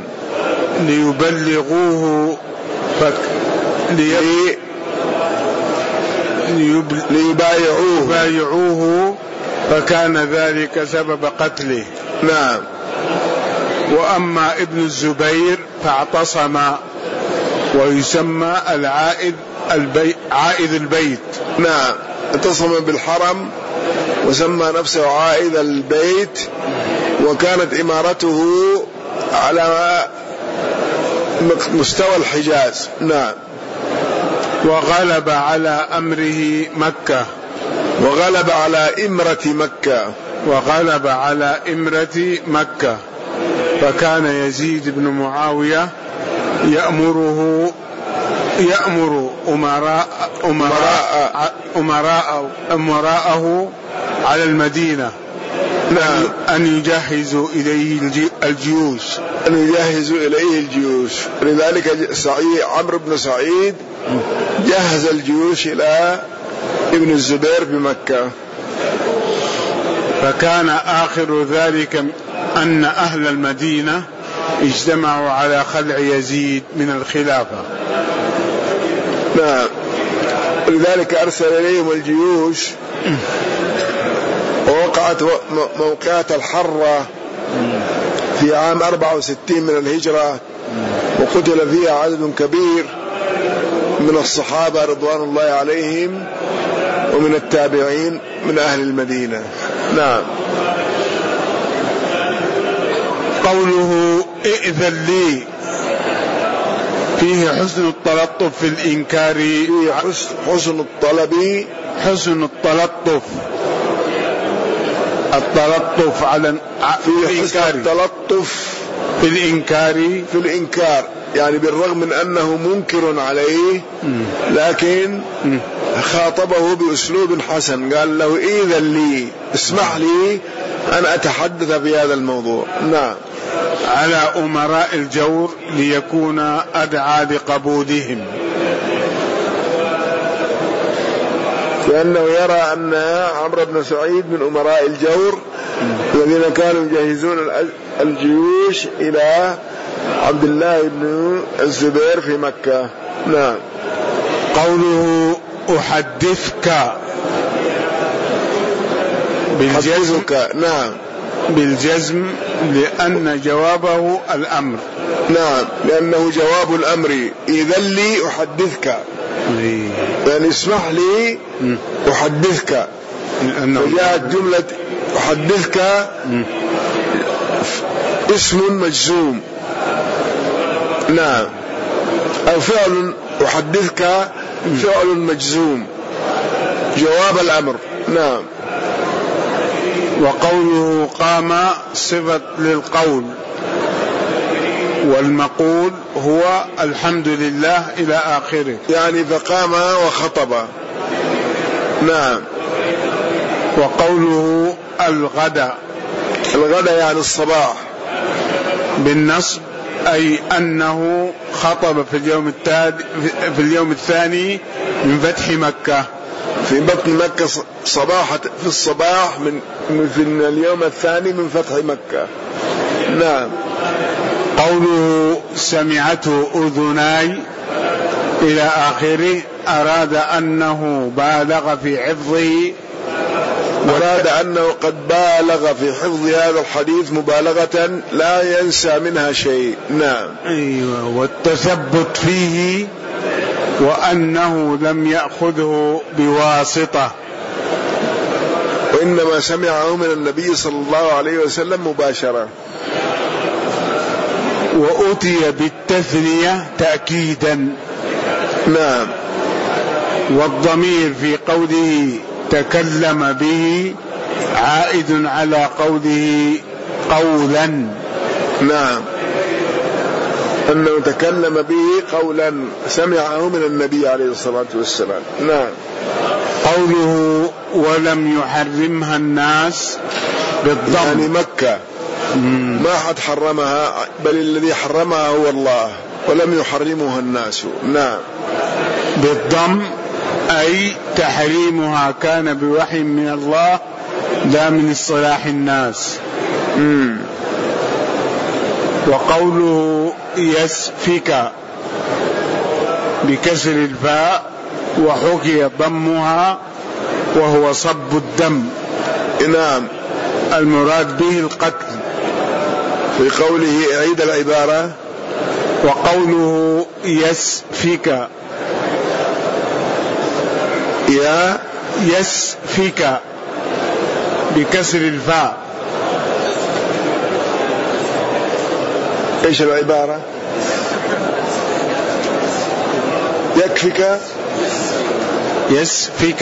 ليبلغوه فك... لي... لي... ليب... ليبايعوه ليبايعوه فكان ذلك سبب قتله. نعم. وأما ابن الزبير فاعتصم، ويسمى العائد البيت عائد البيت. نعم، اعتصم بالحرم وسمى نفسه عائد البيت، وكانت إمارته على مستوى الحجاز. نعم. وغلب على أمره مكة، وغلب على إمرة مكة، وغلب على إمرة مكة. فكان يزيد بن معاوية يأمره يأمر أمراء أمراء أمراء أمراءه على المدينة نعم أن يجهزوا إليه الجيوش أن يجهزوا إليه الجيوش. لذلك سعيد عمرو بن سعيد جهز الجيوش إلى ابن الزبير بمكة. فكان آخر ذلك أن أهل المدينة اجتمعوا على خلع يزيد من الخلافة. نعم. لذلك أرسل إليهم الجيوش، ووقعت موقعة الحرة في عام أربعة وستين من الهجرة، وقتل فيها عدد كبير من الصحابة رضوان الله عليهم ومن التابعين من أهل المدينة. نعم. قوله ائذن لي فيه حسن التلطف في الإنكار، فيه حسن الطلب، حسن التلطف التلطف على في حسن التلطف في الإنكار في الإنكار يعني بالرغم من أنه منكر عليه، لكن خاطبه بأسلوب حسن، قال له إذن لي، اسمح لي أن أتحدث في هذا الموضوع. نعم. على أمراء الجور ليكون أدعى لقبولهم، لأنه يرى أن عمرو بن سعيد من أمراء الجور الذين كانوا يجهزون الجيوش إلى عبد الله بن الزبير في مكة. نعم. قوله أحدثك بالجزم. نعم بالجزم لأن جوابه الأمر. نعم، لأنه جواب الأمر. إذن لي أحدثك، يعني اسمح لي أحدثك. فجاءت جملة أحدثك اسم مجزوم. نعم. أو فعل أحدثك فعل مجزوم جواب الأمر. نعم. وقوله قام صفة للقول، والمقول هو الحمد لله إلى آخره، يعني فقام وخطب. نعم. وقوله الغدا، الغدا يعني الصباح بالنصب، أي أنه خطب في اليوم التالي في اليوم الثاني من فتح مكة، في بطن مكة صباحة في الصباح من في اليوم الثاني من فتح مكة. نعم. قوله سمعته أذناي إلى آخره أراد أنه بالغ في حفظه، أراد أنه قد بالغ في حفظ هذا الحديث مبالغة لا ينسى منها شيء. نعم. أيوة. والتثبت فيه، وأنه لم يأخذه بواسطة، وإنما سمعه من النبي صلى الله عليه وسلم مباشرة. وأتي بالتثنية تأكيدا. نعم. والضمير في قوله تكلم به عائد على قوله قولا. نعم، أنه تكلم به قولا سمعه من النبي عليه الصلاة والسلام. نعم. قوله ولم يحرمها الناس بالضم، يعني مكة مم. ما حد حرمها، بل الذي حرمها هو الله، ولم يحرمها الناس. نعم. بالضم أي تحريمها كان بوحي من الله لا من اصطلاح الناس. مم. وقوله يسفك بكسر الفاء، وحكي ضمها وهو صب الدم. نعم. المراد به القتل. في قوله أعيد العبارة. وقوله يسفك، يا يسفك بكسر الفاء. ايش العبارة؟ يكفك يسفك.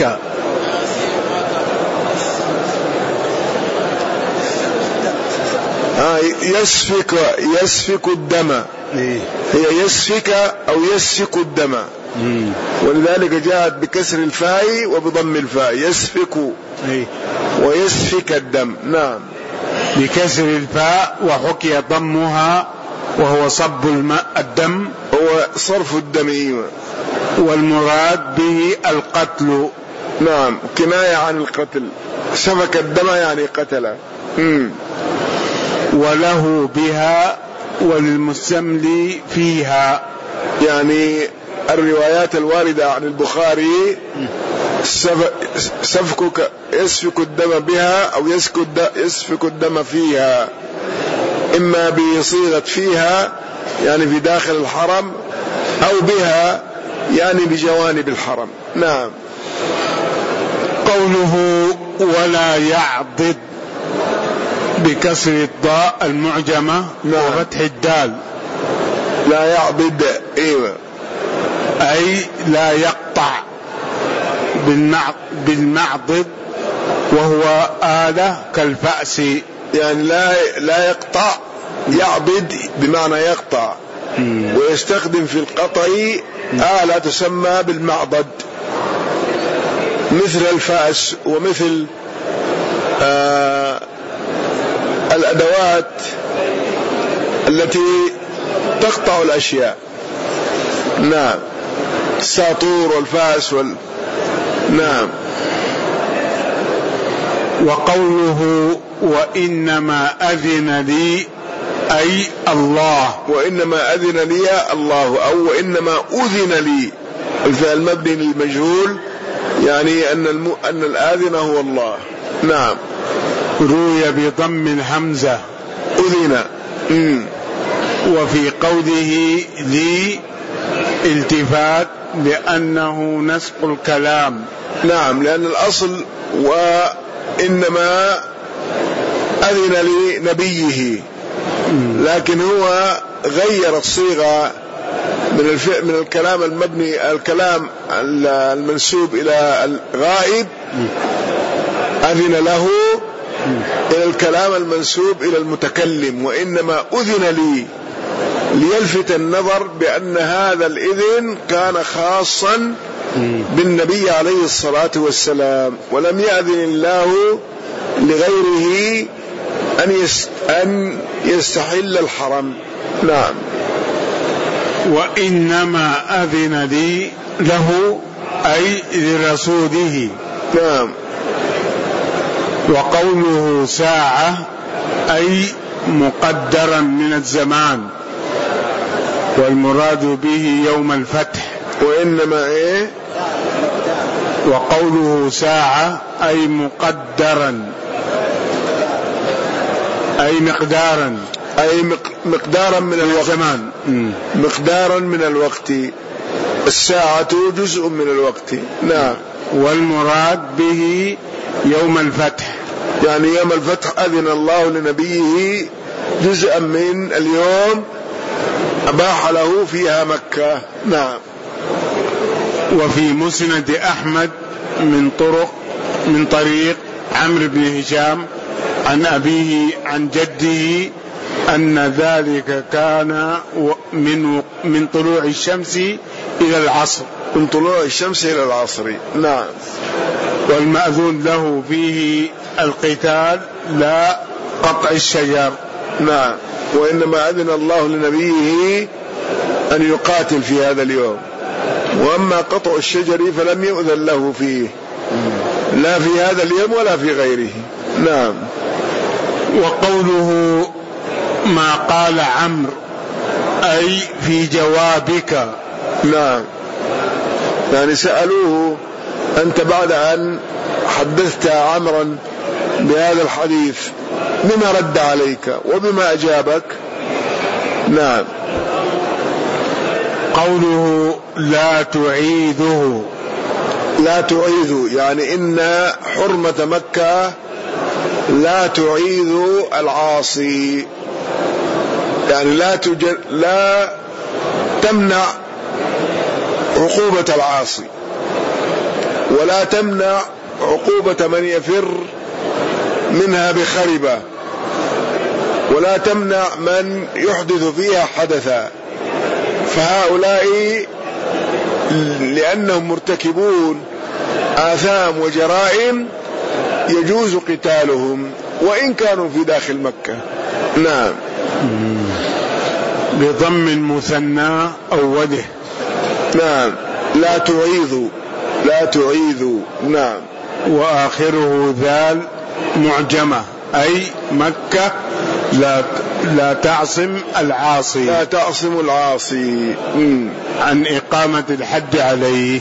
آه يسفك يسفك الدم. هي يسفك أو يسفك الدم، ولذلك جاءت بكسر الفاء وبضم الفاء، يسفك ويسفك الدم. نعم. بكسر الفاء، وحكي ضمها وهو صب الماء الدم، هو صرف الدم. والمراد به القتل. نعم، كناية عن القتل. سفك الدم يعني قتله. مم. وله بها وللمستملي فيها، يعني الروايات الواردة عن البخاري سفكك يسفك الدم بها أو يسفك الدم فيها، إما بصيغة فيها يعني في داخل الحرم، أو بها يعني بجوانب الحرم. نعم. قوله ولا يعضد بكسر الضاء المعجمة وفتح الدال. لا يعضد، ايوه، أي لا يقطع بالمعضد، وهو آلة كالفأس، يعني لا لا يقطع. يعضد بمعنى يقطع، ويستخدم في القطع آلة تسمى بالمعضد، مثل الفأس ومثل آه الأدوات التي تقطع الأشياء. نعم، الساطور والفاس وال... نعم. وقوله وإنما أذن لي أي الله، وإنما أذن لي الله، أو وإنما أذن لي، الفعل مبني للمجهول، يعني أن الم... أن الآذن هو الله. نعم. روي بضم الهمزة أذن. مم. وفي قوله لي التفات لأنه نسق الكلام. نعم، لأن الأصل وإنما أذن لنبيه، لكن هو غير الصيغة من الفعل من الكلام المبني الكلام المنسوب إلى الغائب أذن له إلى الكلام المنسوب إلى المتكلم، وإنما أذن لي، ليلفت النظر بأن هذا الإذن كان خاصا بالنبي عليه الصلاة والسلام، ولم يأذن الله لغيره أن يستحل الحرم. نعم. وإنما أذن لي له أي لرسوله. نعم. وقوله ساعة أي مقدرا من الزمان، والمراد به يوم الفتح. وإنما إيه؟ وقوله ساعة أي مقدرا أي مقدارا أي مقدارا من الزمان، مقدارا من الوقت. الساعة جزء من الوقت. نعم. والمراد به يوم الفتح، يعني يوم الفتح أذن الله لنبيه جزءا من اليوم أباح له فيها مكة. نعم. وفي مسند أحمد من طرق من طريق عمرو بن هشام عن أبيه عن جده أن ذلك كان من من طلوع الشمس إلى العصر. من طلوع الشمس إلى العصر. نعم. والمأذون له فيه القتال لا قطع الشجر. نعم. وإنما أذن الله لنبيه أن يقاتل في هذا اليوم، وأما قطع الشجر فلم يؤذن له فيه، لا في هذا اليوم ولا في غيره. نعم. وقوله ما قال عمرو أي في جوابك. نعم، يعني سألوه أنت بعد أن حدثت عمرا بهذا الحديث بما رد عليك وبما أجابك. نعم. قوله لا تعيذه، لا تعيذ يعني إن حرمة مكة لا تعيذ العاصي، يعني لا تجر لا تمنع عقوبة العاصي، ولا تمنع عقوبة من يفر منها بخربة، ولا تمنع من يحدث فيها حدثا. فهؤلاء لأنهم مرتكبون آثام وجرائم يجوز قتالهم وإن كانوا في داخل مكة. نعم. بضم المثنى أوله. نعم. لا تعيذوا، لا تعيذوا. نعم. وآخره ذال معجمة، أي مكة لا لا تعصم العاصي، لا تعصم العاصي عن إقامة الحد عليه.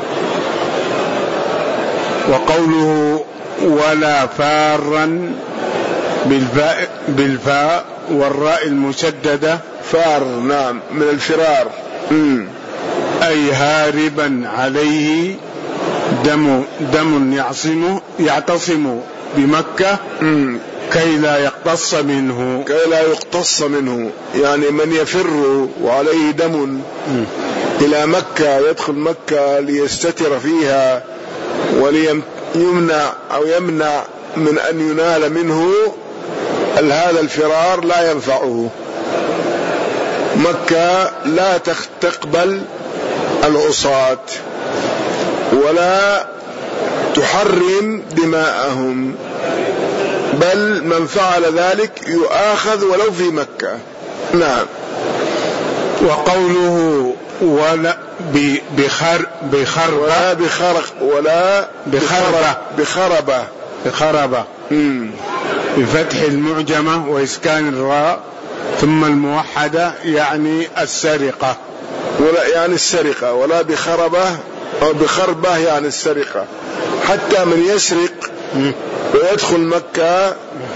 وقوله ولا فارا بالفاء, بالفاء والراء المشددة، فار نعم من الفرار، مم. أي هاربا عليه دم دم يعصمه يعتصم بمكة، مم. كي لا يقتص منه، كي لا يقتص منه، يعني من يفر وعليه دم مم. إلى مكة يدخل مكة ليستتر فيها وليمنع أو يمنع من أن ينال منه هذا الفرار لا ينفعه. مكة لا تقبل العصاة ولا تحرم دماءهم، بل من فعل ذلك يؤاخذ ولو في مكة. نعم. وقوله ولا بخر بخربة ولا بخرق ولا بخربة بخربة بخربة بفتح المعجمة وإسكان الراء ثم الموحدة، يعني السرقة، ولا يعني السرقة، ولا بخربة أو بخربة يعني السرقة. حتى من يسرق ويدخل مكة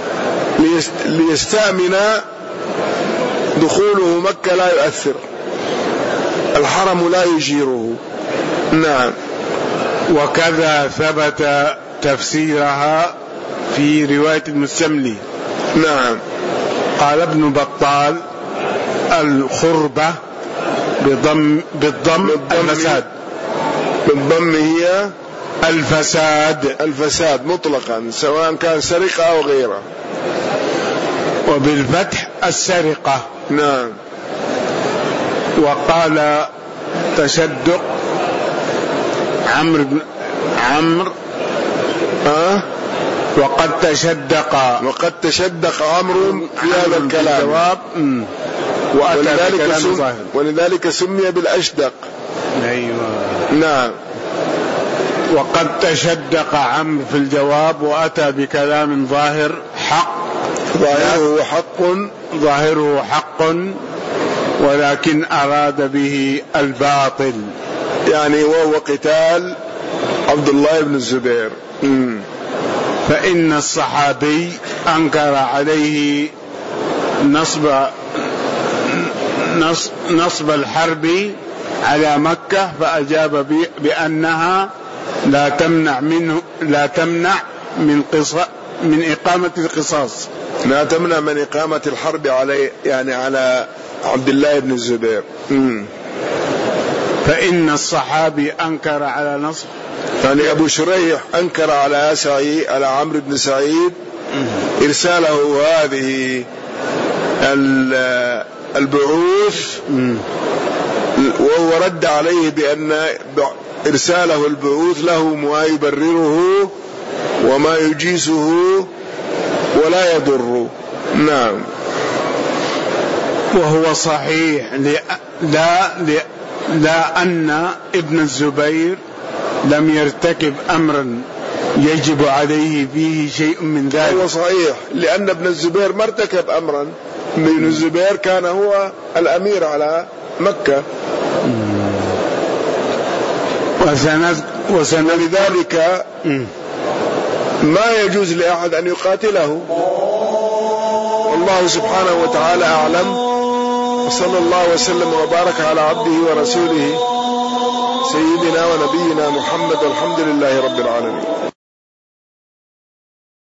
ليستأمن دخوله مكة لا يؤثر، الحرم لا يجيره. نعم. وكذا ثبت تفسيرها في رواية المستملي. نعم. قال ابن بطال الخربة بضم بالضم الفساد، بالضم هي الفساد الفساد مطلقا سواء كان سرقة أو غيره، وبالفتح السرقة. نعم. وقال تشدق عمرو بن عمرو أه؟ وقد تشدق وقد تشدق عمرو في هذا الكلام، ولذلك, سم ولذلك سمي بالأشدق. أيوة. نعم. وقد تشدق عمرو في الجواب وأتى بكلام ظاهر حق، ظاهره حق ظاهره حق ولكن أراد به الباطل، يعني وهو قتال عبد الله بن الزبير. مم. فإن الصحابي أنكر عليه نصب نصب الحرب على مكة، فأجاب بأنها لا تمنع منه لا تمنع من قصاص من إقامة القصاص، لا تمنع من إقامة الحرب عليه، يعني على عبد الله بن الزبير. مم. فإن الصحابي أنكر على نصب، يعني أبو شريح أنكر على سعيد على عمرو بن سعيد إرساله هذه البعوث، وهو رد عليه بأن إرساله البعوث له ما يبرره وما يجيزه ولا يضر. نعم. وهو صحيح لا لا أن ابن الزبير لم يرتكب أمرا يجب عليه فيه شيء من ذلك. هو صحيح لأن ابن الزبير ما ارتكب أمرا، ابن الزبير كان هو الأمير على مكة، وسند وسند ولذلك ما يجوز لأحد أن يقاتله. والله سبحانه وتعالى أعلم، وصلى الله وسلم وبارك على عبده ورسوله سيدنا ونبينا محمد، والحمد لله رب العالمين.